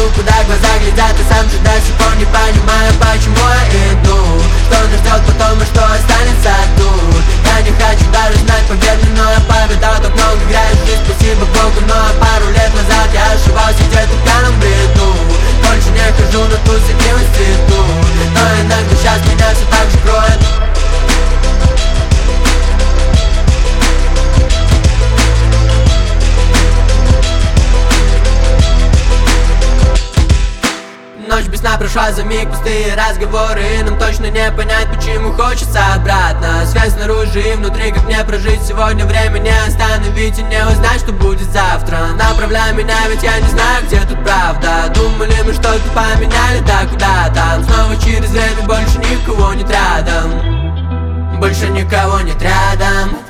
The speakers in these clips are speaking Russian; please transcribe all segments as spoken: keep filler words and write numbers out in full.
приду, куда глаза глядят. И сам же до сих пор не понимаю, почему я иду. Что нас ждет потом и что останется тут. Я не хочу даже знать победы, но я повидал так много грязи. Жизнь, спасибо Богу, но пару лет назад я ошибался где-то в пьяном бреду. Больше не хожу на тусы и в институт, но иногда сейчас меня все так же кроет. Ночь без сна прошла за миг, пустые разговоры. И нам точно не понять, почему хочется обратно. Связь снаружи и внутри, как мне прожить сегодня. Время не остановить и не узнать, что будет завтра. Направляй меня, ведь я не знаю, где тут правда. Думали мы что-то поменяли, да куда там. Снова через время, больше никого нет рядом. Больше никого нет рядом.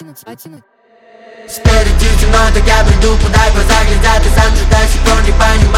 Спереди темно, так я приду, куда глаза глядят. И сам же до сих пор не понимаю,